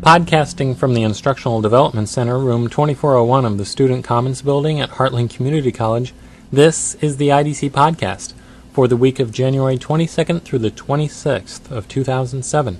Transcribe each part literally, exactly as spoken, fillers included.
Podcasting from the Instructional Development Center, room twenty-four oh one of the Student Commons Building at Heartland Community College, this is the I D C Podcast for the week of January twenty-second through the twenty-sixth of two thousand seven.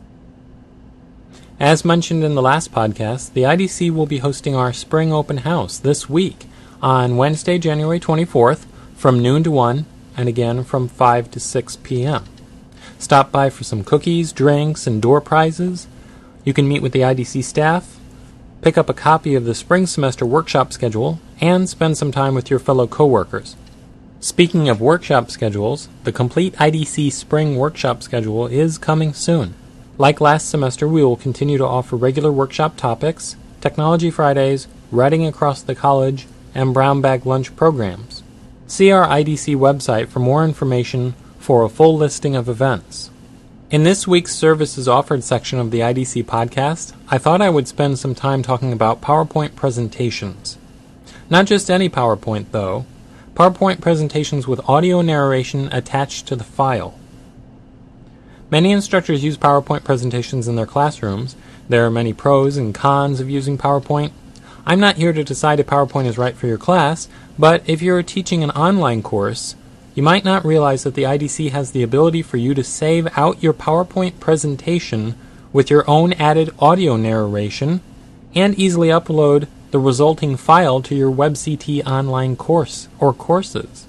As mentioned in the last podcast, the I D C will be hosting our Spring Open House this week on Wednesday, January twenty-fourth from noon to one, and again from five to six p.m. Stop by for some cookies, drinks, and door prizes. You can meet with the I D C staff, pick up a copy of the spring semester workshop schedule, and spend some time with your fellow coworkers. Speaking of workshop schedules, the complete I D C spring workshop schedule is coming soon. Like last semester, we will continue to offer regular workshop topics, Technology Fridays, Writing Across the College, and Brown Bag Lunch programs. See our I D C website for more information for a full listing of events. In this week's Services Offered section of the I D C podcast, I thought I would spend some time talking about PowerPoint presentations. Not just any PowerPoint, though. PowerPoint presentations with audio narration attached to the file. Many instructors use PowerPoint presentations in their classrooms. There are many pros and cons of using PowerPoint. I'm not here to decide if PowerPoint is right for your class, but if you're teaching an online course, you might not realize that the I D C has the ability for you to save out your PowerPoint presentation with your own added audio narration and easily upload the resulting file to your WebCT online course or courses.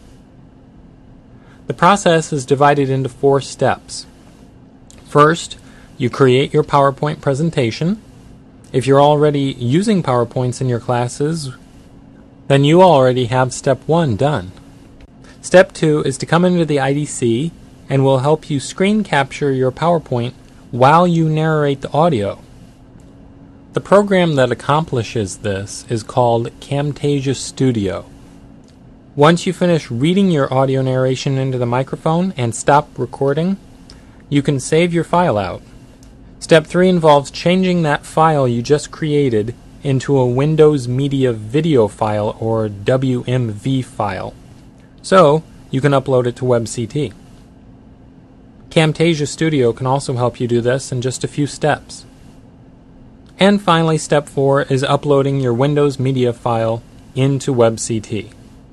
The process is divided into four steps. First, you create your PowerPoint presentation. If you're already using PowerPoints in your classes, then you already have step one done. Step two is to come into the I D C and will help you screen capture your PowerPoint while you narrate the audio. The program that accomplishes this is called Camtasia Studio. Once you finish reading your audio narration into the microphone and stop recording, you can save your file out. Step three involves changing that file you just created into a Windows Media Video file or W M V file. So, you can upload it to WebCT. Camtasia Studio can also help you do this in just a few steps. And finally, step four is uploading your Windows Media file into WebCT.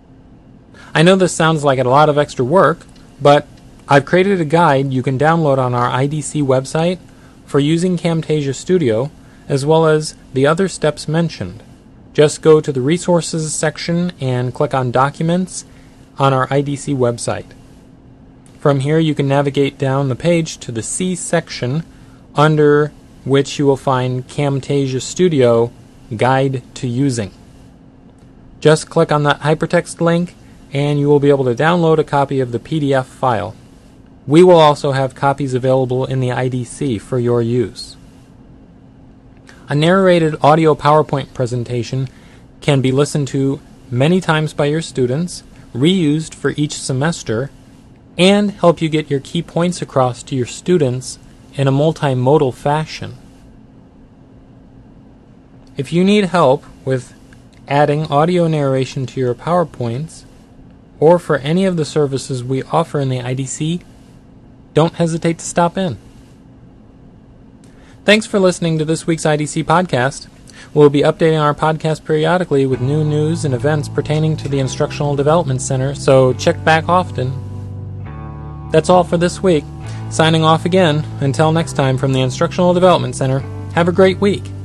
I know this sounds like a lot of extra work, but I've created a guide you can download on our I D C website for using Camtasia Studio, as well as the other steps mentioned. Just go to the Resources section and click on Documents on our I D C website. From here you can navigate down the page to the C section, under which you will find Camtasia Studio Guide to Using. Just click on that hypertext link and you will be able to download a copy of the P D F file. We will also have copies available in the I D C for your use. A narrated audio PowerPoint presentation can be listened to many times by your students, reused for each semester, and help you get your key points across to your students in a multimodal fashion. If you need help with adding audio narration to your PowerPoints, or for any of the services we offer in the I D C, don't hesitate to stop in. Thanks for listening to this week's I D C podcast. We'll be updating our podcast periodically with new news and events pertaining to the Instructional Development Center, so check back often. That's all for this week. Signing off again. Until next time from the Instructional Development Center, have a great week.